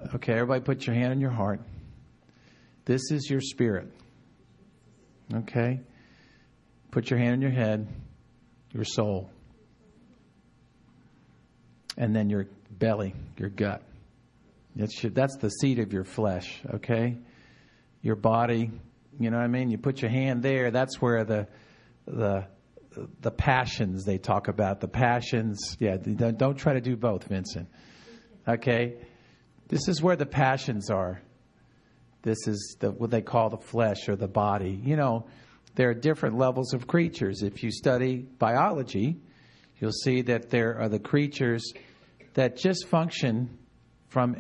Okay, everybody put your hand on your heart. This is your spirit. Okay? Put your hand on your head, your soul. And then your belly, your gut. That's the seat of your flesh, okay? Your body, you know what I mean? You put your hand there, that's where the passions they talk about. The passions, don't try to do both, Vincent. Okay? This is where the passions are. This is what they call the flesh or the body. You know, there are different levels of creatures. If you study biology, you'll see that there are the creatures that just function from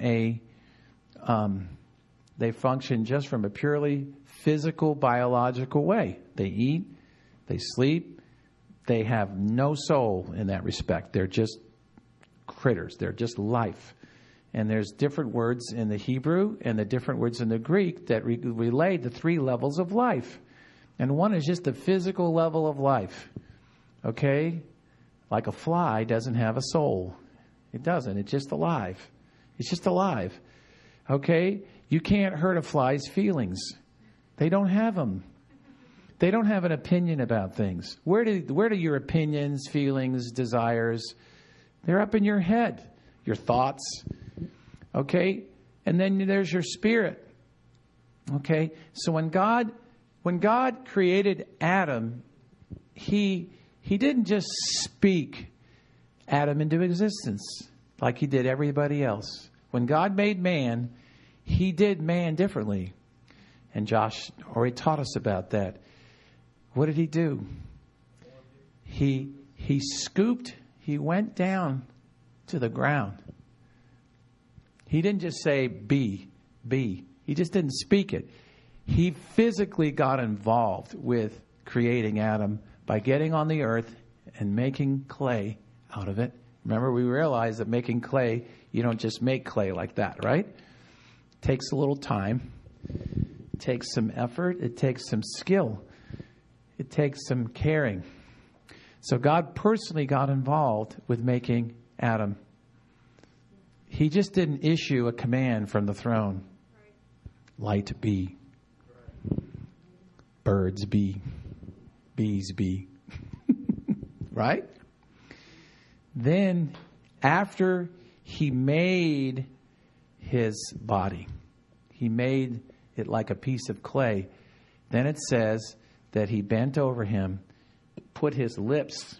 they function just from a purely physical, biological way. They eat, they sleep, they have no soul in that respect. They're just critters. They're just life. And there's different words in the Hebrew and the different words in the Greek that relate the three levels of life. And one is just the physical level of life. Okay? Like a fly doesn't have a soul. It doesn't. It's just alive. It's just alive. Okay? You can't hurt a fly's feelings. They don't have them. They don't have an opinion about things. Where do your opinions, feelings, desires? They're up in your head. Your thoughts. Okay? And then there's your spirit. Okay? So when God created Adam, he didn't just speak Adam into existence like he did everybody else. When God made man, he did man differently. And Josh already taught us about that. What did he do? He scooped, he went down to the ground. He didn't just say be. He just didn't speak it. He physically got involved with creating Adam by getting on the earth and making clay out of it. Remember, we realized that making clay, you don't just make clay like that, right? It takes a little time. It takes some effort. It takes some skill. It takes some caring. So God personally got involved with making Adam. He just didn't issue a command from the throne. Light be. Birds be. Bees be. Right? Then, after he made his body, he made it like a piece of clay. Then it says that he bent over him, put his lips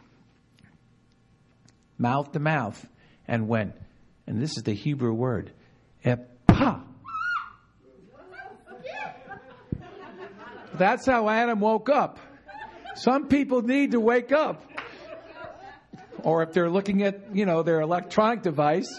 mouth to mouth, and went, and this is the Hebrew word, epah. That's how Adam woke up. Some people need to wake up. Or if they're looking at, their electronic device.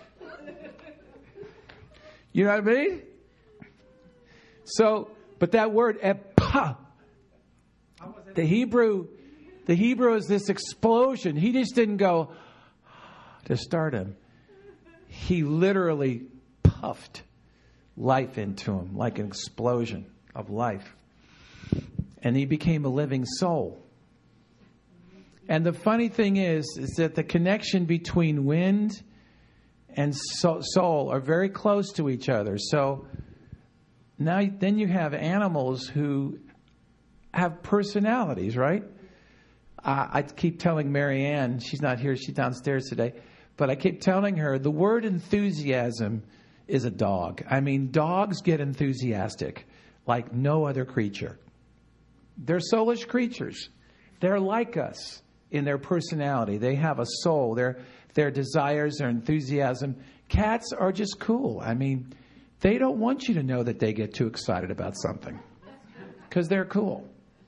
You know what I mean? So, but that word, epah, the Hebrew is this explosion. He just didn't go to start him. He literally puffed life into him like an explosion of life. And he became a living soul. And the funny thing is that the connection between wind and soul are very close to each other. So then you have animals who have personalities, right? I keep telling Mary Ann, she's not here, she's downstairs today, but I keep telling her the word enthusiasm is a dog. I mean, dogs get enthusiastic like no other creature. They're soulish creatures. They're like us in their personality. They have a soul. Their desires, their enthusiasm. Cats are just cool. I mean, they don't want you to know that they get too excited about something because they're cool.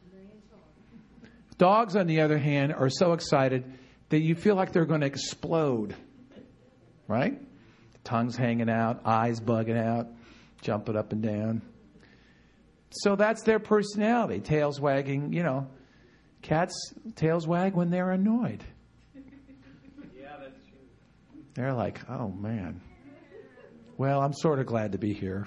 Dogs, on the other hand, are so excited that you feel like they're going to explode. Right? Tongues hanging out, eyes bugging out, jumping up and down. So that's their personality. Tails wagging, Cats, tails wag when they're annoyed. Yeah, that's true. They're like, oh, man. Well, I'm sort of glad to be here.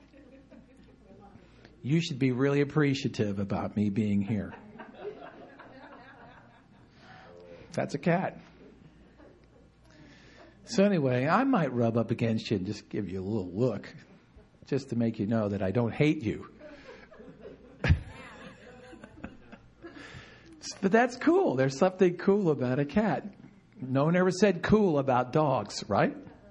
You should be really appreciative about me being here. That's a cat. So anyway, I might rub up against you and just give you a little look, just to make you know that I don't hate you. But that's cool. There's something cool about a cat. No one ever said cool about dogs, right?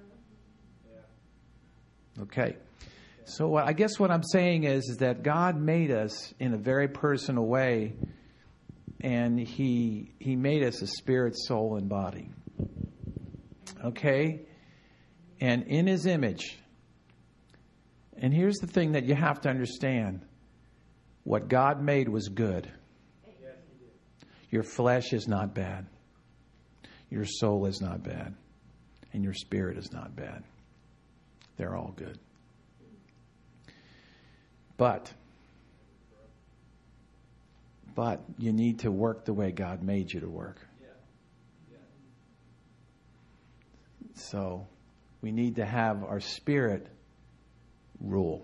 Okay. So I guess what I'm saying is that God made us in a very personal way, and He made us a spirit, soul, and body. Okay? And in His image. And here's the thing that you have to understand. What God made was good. Your flesh is not bad. Your soul is not bad. And your spirit is not bad. They're all good. But you need to work the way God made you to work. So we need to have our spirit rule.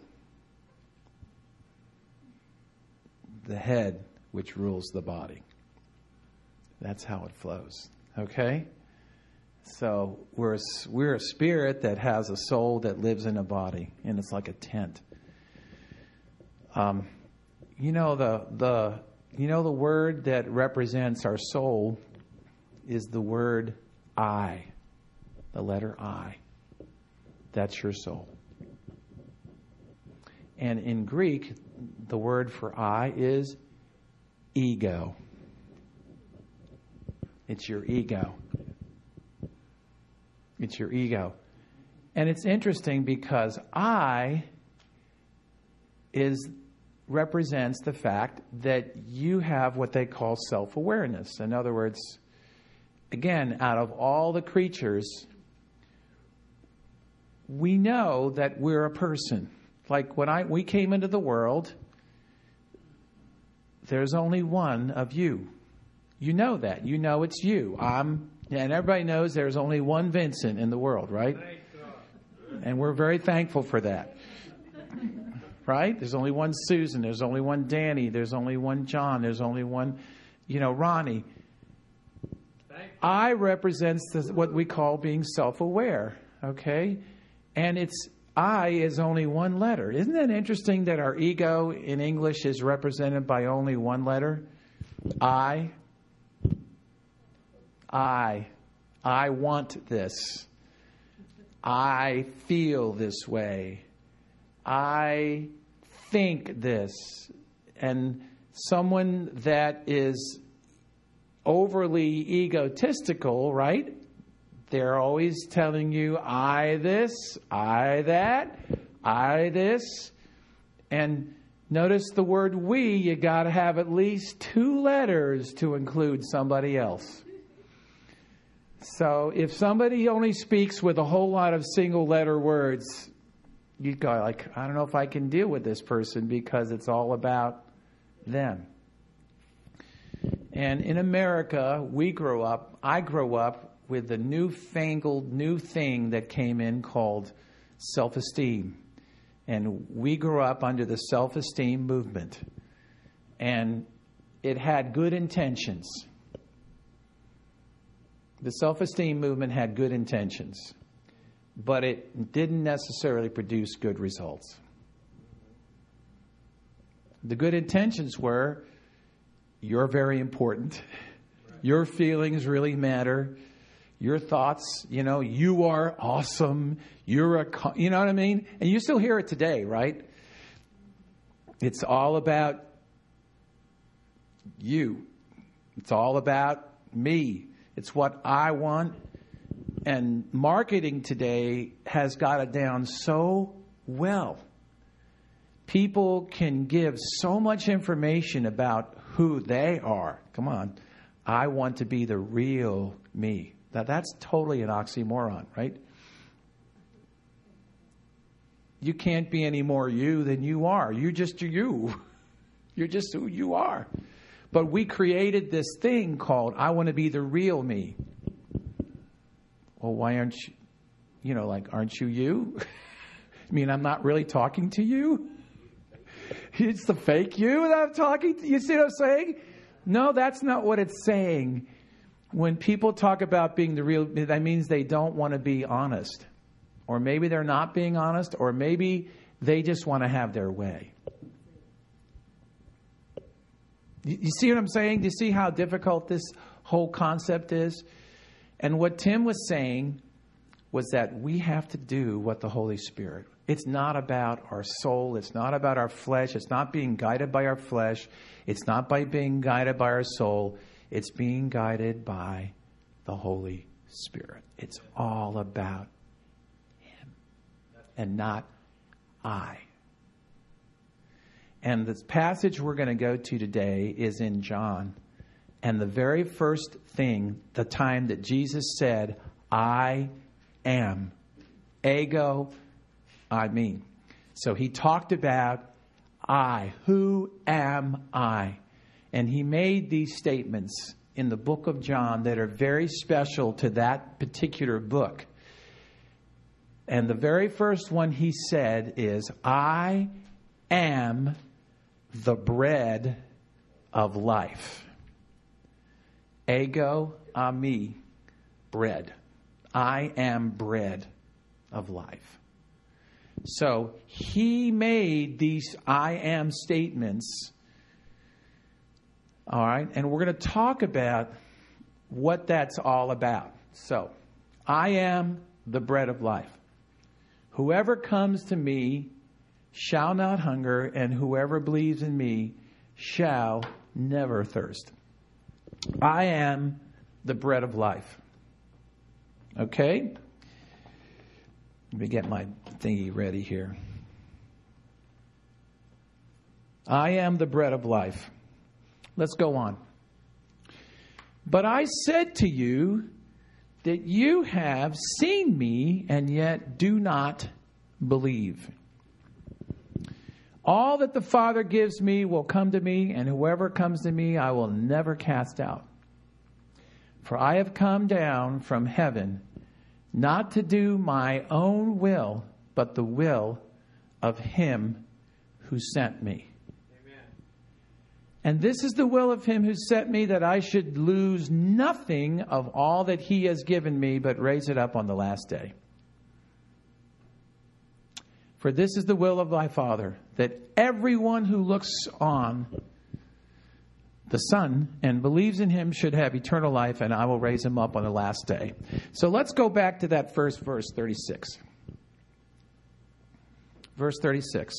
The head which rules the body. That's how it flows. Okay? So we're a spirit that has a soul that lives in a body, and it's like a tent. You know the word that represents our soul is the word I, the letter I. That's your soul. And in Greek, the word for I is ego. It's your ego. It's your ego. And it's interesting because I represents the fact that you have what they call self-awareness. In other words, again, out of all the creatures, we know that we're a person. Like when we came into the world, there's only one of you. You know that. You know it's you. And everybody knows there's only one Vincent in the world, right? And we're very thankful for that. Right? There's only one Susan. There's only one Danny. There's only one John. There's only one, Ronnie. I represents what we call being self-aware. Okay? And I is only one letter. Isn't that interesting that our ego in English is represented by only one letter? I want this. I feel this way. I think this. And someone that is overly egotistical, right? They're always telling you, I this, I that, I this. And notice the word we, you got to have at least 2 letters to include somebody else. So if somebody only speaks with a whole lot of single letter words, you go like, I don't know if I can deal with this person because it's all about them. And in America, I grew up with the newfangled new thing that came in called self-esteem. And we grew up under the self-esteem movement. And it had good intentions. The self-esteem movement had good intentions, but it didn't necessarily produce good results. The good intentions were, you're very important. Your feelings really matter. Your thoughts, you are awesome. You know what I mean? And you still hear it today, right? It's all about you. It's all about me. It's what I want. And marketing today has got it down so well. People can give so much information about who they are. Come on. I want to be the real me. Now, that's totally an oxymoron, right? You can't be any more you than you are. You're just you. You're just who you are. But we created this thing called, I want to be the real me. Well, why aren't you, aren't you you? I mean, I'm not really talking to you. It's the fake you that I'm talking to. You see what I'm saying? No, that's not what it's saying. When people talk about being the real, that means they don't want to be honest. Or maybe they're not being honest, or maybe they just want to have their way. You see what I'm saying? Do you see how difficult this whole concept is? And what Tim was saying was that we have to do what the Holy Spirit. It's not about our soul. It's not about our flesh. It's not being guided by our flesh. It's not by being guided by our soul. It's being guided by the Holy Spirit. It's all about Him and not I. And the passage we're going to go to today is in John. And the very first thing, the time that Jesus said, I am. Ego, I mean. So he talked about I. Who am I? And he made these statements in the book of John that are very special to that particular book. And the very first one he said is, I am the bread of life. Ego, ami, bread. I am bread of life. So he made these I am statements. All right. And we're going to talk about what that's all about. So I am the bread of life. Whoever comes to me shall not hunger, and whoever believes in me shall never thirst. I am the bread of life. Okay? Let me get my thingy ready here. I am the bread of life. Let's go on. But I said to you that you have seen me and yet do not believe. All that the Father gives me will come to me, and whoever comes to me I will never cast out. For I have come down from heaven not to do my own will, but the will of Him who sent me. Amen. And this is the will of Him who sent me, that I should lose nothing of all that He has given me, but raise it up on the last day. For this is the will of my Father, that everyone who looks on the Son and believes in Him should have eternal life, and I will raise him up on the last day. So let's go back to that first verse, 36. Verse 36.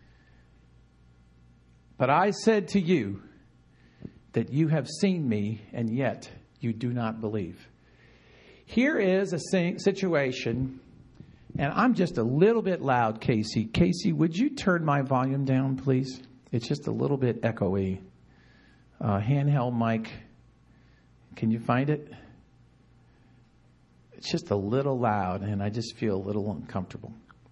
But I said to you that you have seen me, and yet you do not believe. Here is a situation. And I'm just a little bit loud, Casey. Casey, would you turn my volume down, please? It's just a little bit echoey. Handheld mic. Can you find it? It's just a little loud, and I just feel a little uncomfortable.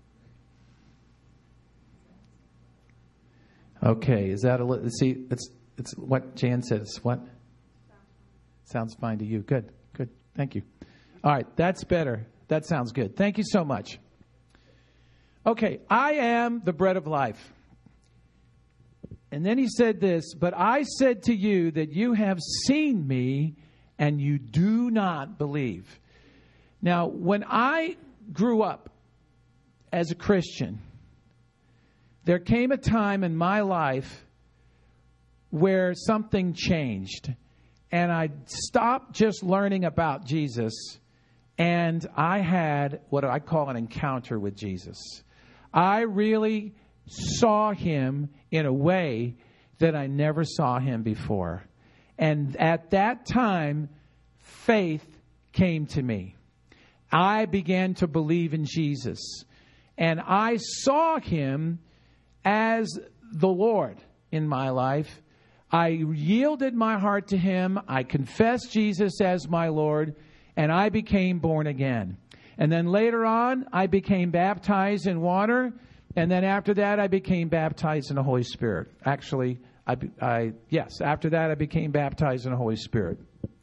Okay, is that a little... See, it's what Jan says. What? Sounds fine to you. Good. Thank you. All right, that's better. That sounds good. Thank you so much. Okay, I am the bread of life. And then he said this, but I said to you that you have seen me and you do not believe. Now, when I grew up as a Christian, there came a time in my life where something changed. And I stopped just learning about Jesus, and I had what I call an encounter with Jesus. I really saw Him in a way that I never saw Him before. And at that time, faith came to me. I began to believe in Jesus. And I saw Him as the Lord in my life. I yielded my heart to Him. I confessed Jesus as my Lord. And I became born again. And then later on, I became baptized in water. And then after that, I became baptized in the Holy Spirit. Actually, after that, I became baptized in the Holy Spirit.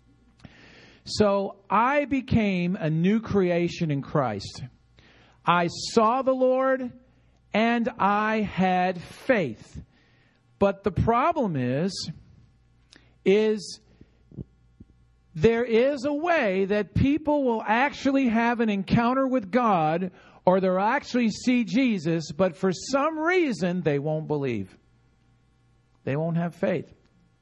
So I became a new creation in Christ. I saw the Lord and I had faith. But the problem is there is a way that people will actually have an encounter with God, or they'll actually see Jesus, but for some reason they won't believe. They won't have faith.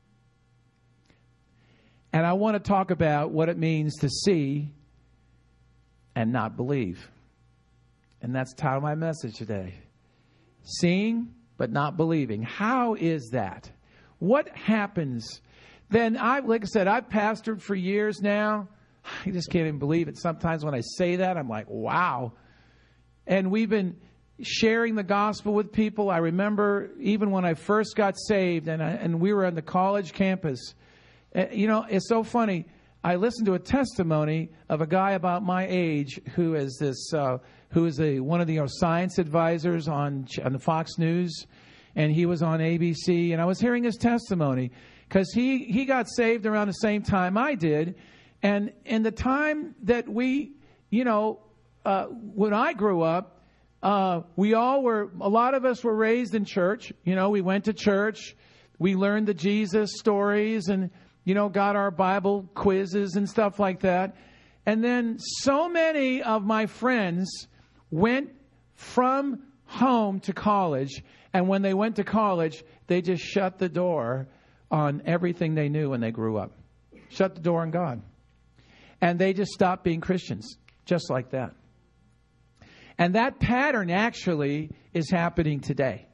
And I want to talk about what it means to see and not believe. And that's the title of my message today. Seeing but not believing. How is that? What happens? Then, like I said, I've pastored for years now. I just can't even believe it. Sometimes when I say that, I'm like, wow. And we've been sharing the gospel with people. I remember even when I first got saved and we were on the college campus. It's so funny. I listened to a testimony of a guy about my age who is one of the science advisors on the Fox News, and he was on ABC. And I was hearing his testimony because he got saved around the same time I did, and in the time that we, when I grew up, a lot of us were raised in church. We went to church, we learned the Jesus stories, and got our Bible quizzes and stuff like that. And then so many of my friends went from home to college. And when they went to college, they just shut the door on everything they knew when they grew up. Shut the door on God. And they just stopped being Christians, just like that. And that pattern actually is happening today.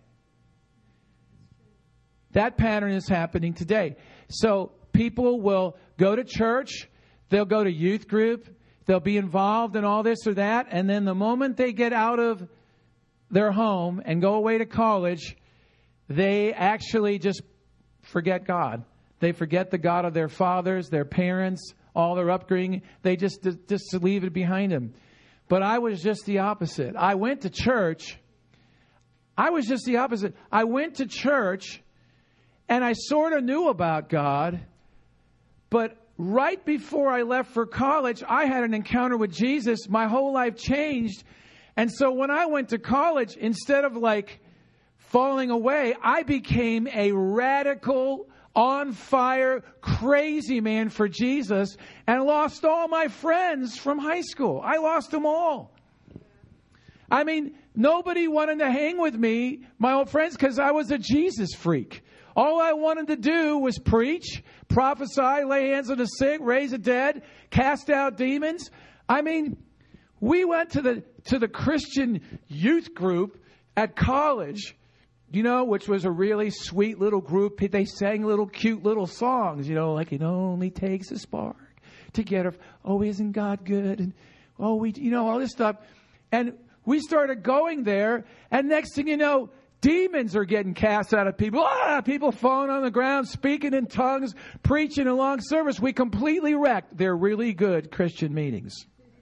That pattern is happening today. So people will go to church, they'll go to youth group, they'll be involved in all this or that, and then the moment they get out of their home and go away to college, they actually just forget God. They forget the God of their fathers, their parents, all their upbringing. They just leave it behind them. But I was just the opposite. I went to church. I was just the opposite. I went to church, and I sort of knew about God. But right before I left for college, I had an encounter with Jesus. My whole life changed. And so when I went to college, instead of falling away, I became a radical, on fire, crazy man for Jesus, and lost all my friends from high school. I lost them all. I mean, nobody wanted to hang with me, my old friends, because I was a Jesus freak. All I wanted to do was preach, prophesy, lay hands on the sick, raise the dead, cast out demons. I mean, we went to the Christian youth group at college, which was a really sweet little group. They sang little cute little songs, like it only takes a spark to get her. Oh, isn't God good? And all this stuff. And we started going there, and next thing you know, demons are getting cast out of people. People falling on the ground, speaking in tongues, preaching a long service. We completely wrecked their really good Christian meetings.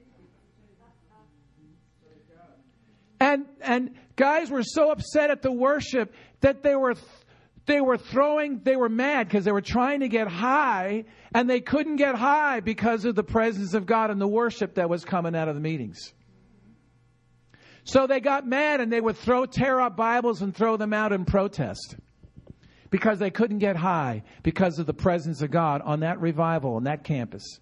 And guys were so upset at the worship that they were mad because they were trying to get high, and they couldn't get high because of the presence of God and the worship that was coming out of the meetings. So they got mad, and they would tear up Bibles and throw them out in protest because they couldn't get high because of the presence of God on that revival, on that campus.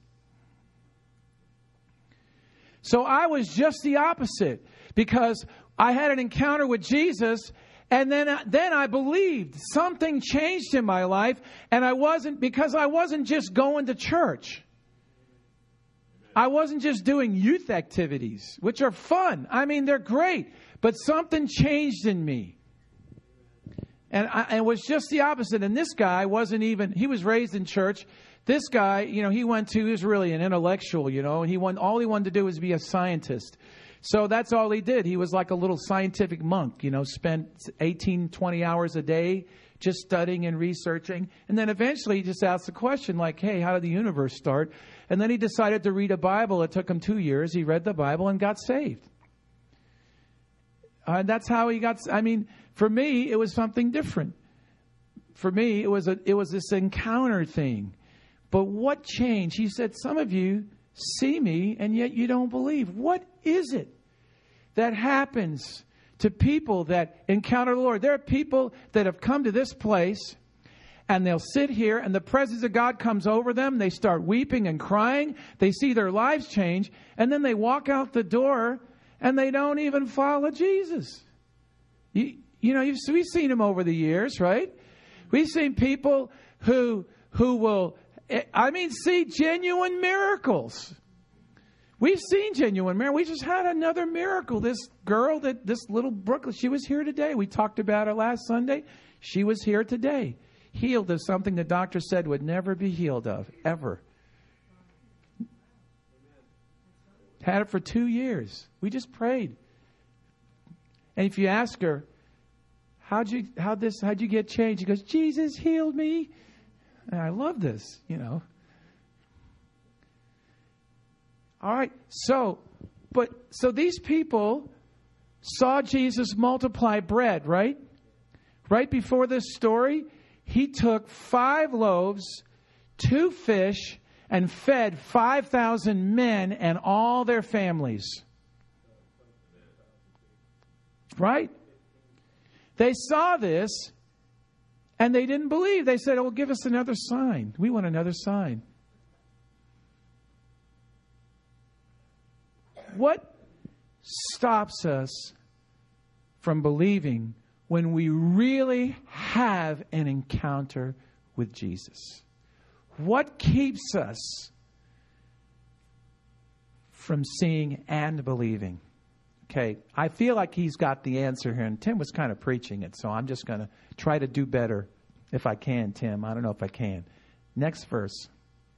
So I was just the opposite because I had an encounter with Jesus, and then I believed. Something changed in my life, and I wasn't just going to church. I wasn't just doing youth activities, which are fun. I mean, they're great. But something changed in me. And it was just the opposite. And this guy he was raised in church. This guy, he was really an intellectual, and all he wanted to do was be a scientist. So that's all he did. He was like a little scientific monk, spent 18, 20 hours a day just studying and researching. And then eventually he just asked the question hey, how did the universe start? And then he decided to read a Bible. It took him 2 years. He read the Bible and got saved. And that's how he got. For me, it was something different. For me, it was this encounter thing. But what changed? He said, some of you see me and yet you don't believe. What is it that happens to people that encounter the Lord? There are people that have come to this place and they'll sit here, and the presence of God comes over them. They start weeping and crying. They see their lives change, and then they walk out the door, and they don't even follow Jesus. We've seen them over the years, right? We've seen people who will, see genuine miracles. We've seen genuine miracles. We just had another miracle. This girl, this little Brooklyn, she was here today. We talked about her last Sunday. She was here today. Healed of something the doctor said would never be healed of, ever. Had it for 2 years. We just prayed. And if you ask her, how'd you get changed? She goes, Jesus healed me. And I love this, All right. So these people saw Jesus multiply bread, right? Right before this story, he took 5 loaves, 2 fish, and fed 5,000 men and all their families. Right? They saw this, and they didn't believe. They said, "Oh, give us another sign. We want another sign." What stops us from believing when we really have an encounter with Jesus? What keeps us from seeing and believing? Okay, I feel like he's got the answer here, and Tim was kind of preaching it, so I'm just going to try to do better if I can, Tim. I don't know if I can. Next verse.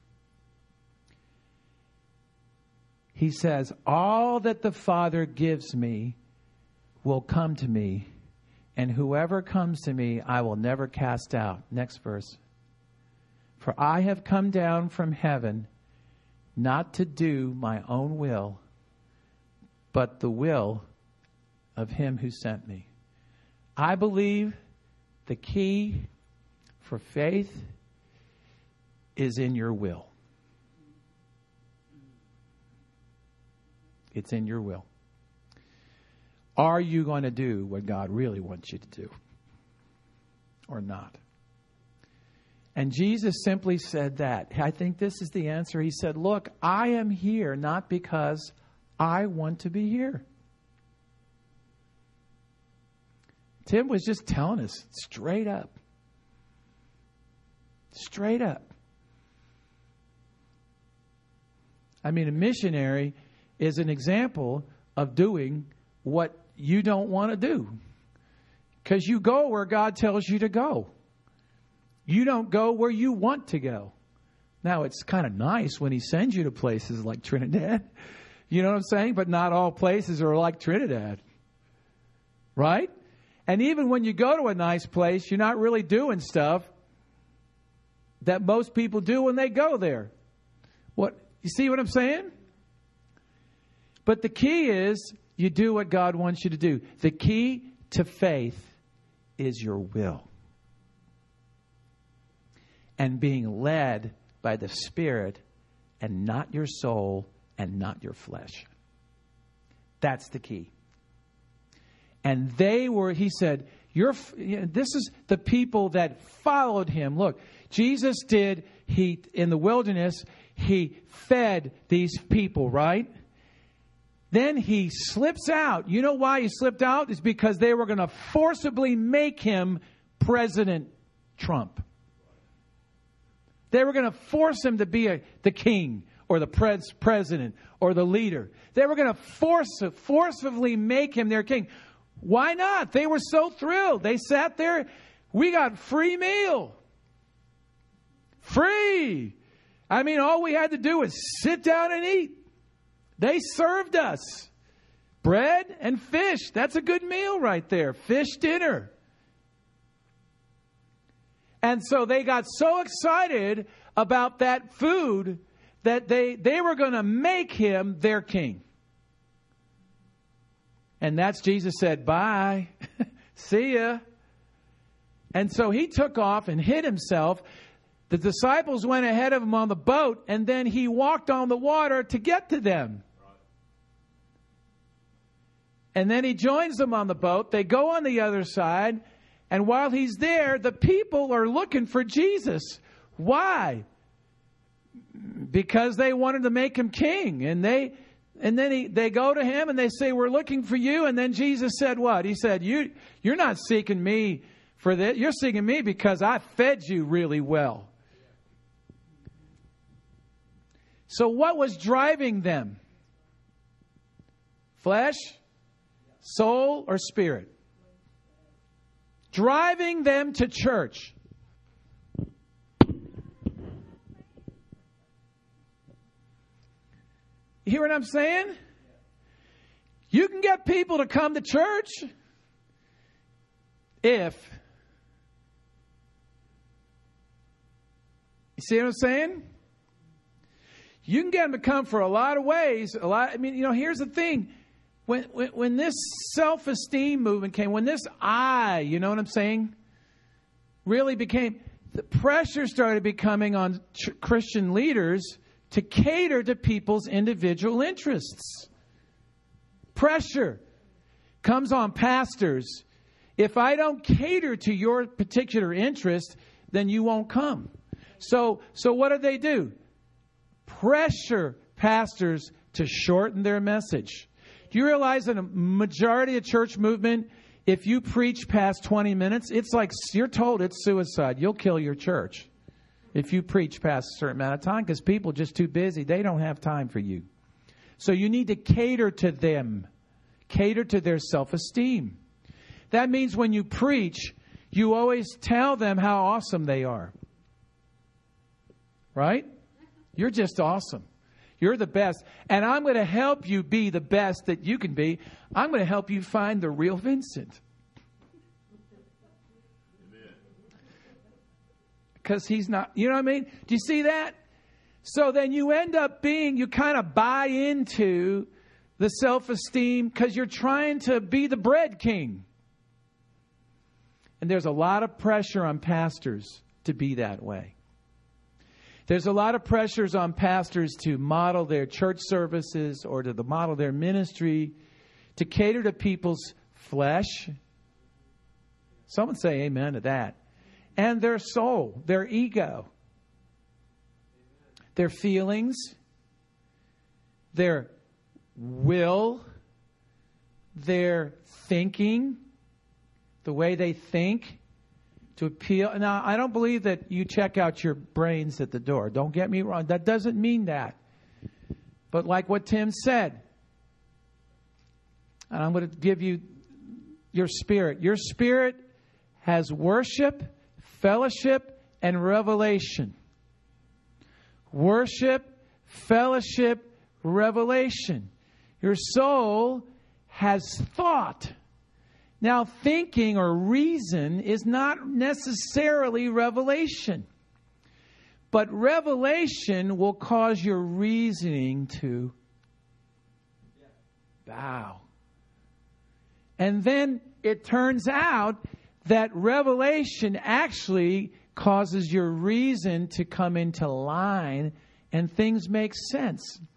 He says, "All that the Father gives me will come to me, and whoever comes to me I will never cast out." Next verse. "For I have come down from heaven not to do my own will, but the will of him who sent me." I believe the key for faith is in your will. It's in your will. Are you going to do what God really wants you to do or not? And Jesus simply said that. I think this is the answer. He said, "Look, I am here not because I want to be here." Tim was just telling us straight up. Straight up. A missionary is an example of doing what you don't want to do. Because you go where God tells you to go. You don't go where you want to go. Now, it's kind of nice when he sends you to places like Trinidad. You know what I'm saying? But not all places are like Trinidad. Right? And even when you go to a nice place, you're not really doing stuff that most people do when they go there. You see what I'm saying? But the key is you do what God wants you to do. The key to faith is your will. And being led by the Spirit and not your soul and not your flesh. That's the key. And he said, this is the people that followed him. Look, Jesus in the wilderness, he fed these people, right? Then he slips out. You know why he slipped out? It's because they were going to forcibly make him President Trump. They were going to force him to be the king or the president or the leader. They were going to forcibly make him their king. Why not? They were so thrilled. They sat there. We got free meal. Free. All we had to do was sit down and eat. They served us bread and fish. That's a good meal right there. Fish dinner. And so they got so excited about that food that they were going to make him their king. And that's Jesus said, "Bye. See ya." And so he took off and hid himself. The disciples went ahead of him on the boat, and then he walked on the water to get to them. And then he joins them on the boat. They go on the other side, And while he's there, the people are looking for Jesus. Why? Because they wanted to make him king. And then they go to him and they say, we're looking for you. And then Jesus said what? He said, you're not seeking me for this. You're seeking me because I fed you really well. So what was driving them? Flesh, soul, or spirit? Driving them to church. You hear what I'm saying? You can get people to come to church if... You see what I'm saying? You can get them to come for a lot of ways. Here's the thing. When this self-esteem movement came, when this I, you know what I'm saying, really became, the pressure started becoming on Christian leaders to cater to people's individual interests. Pressure comes on pastors. If I don't cater to your particular interest, then you won't come. So what do? Pressure pastors to shorten their message. Do you realize that a majority of church movement, if you preach past 20 minutes, it's like you're told it's suicide. You'll kill your church if you preach past a certain amount of time because people are just too busy. They don't have time for you. So you need to cater to them. Cater to their self-esteem. That means when you preach, you always tell them how awesome they are. Right? You're just awesome. You're the best. And I'm going to help you be the best that you can be. I'm going to help you find the real Vincent. Because he's not, you know what I mean? Do you see that? So then you end up you kind of buy into the self-esteem because you're trying to be the bread king. And there's a lot of pressure on pastors to be that way. There's a lot of pressures on pastors to model their church services or to model their ministry, to cater to people's flesh. Someone say amen to that. And their soul, their ego, their feelings, their will, their thinking, the way they think. To appeal. Now, I don't believe that you check out your brains at the door. Don't get me wrong. That doesn't mean that. But like what Tim said, and I'm going to give you your spirit. Your spirit has worship, fellowship, and revelation. Worship, fellowship, revelation. Your soul has thought. Now, thinking or reason is not necessarily revelation. But revelation will cause your reasoning to bow. And then it turns out that revelation actually causes your reason to come into line and things make sense.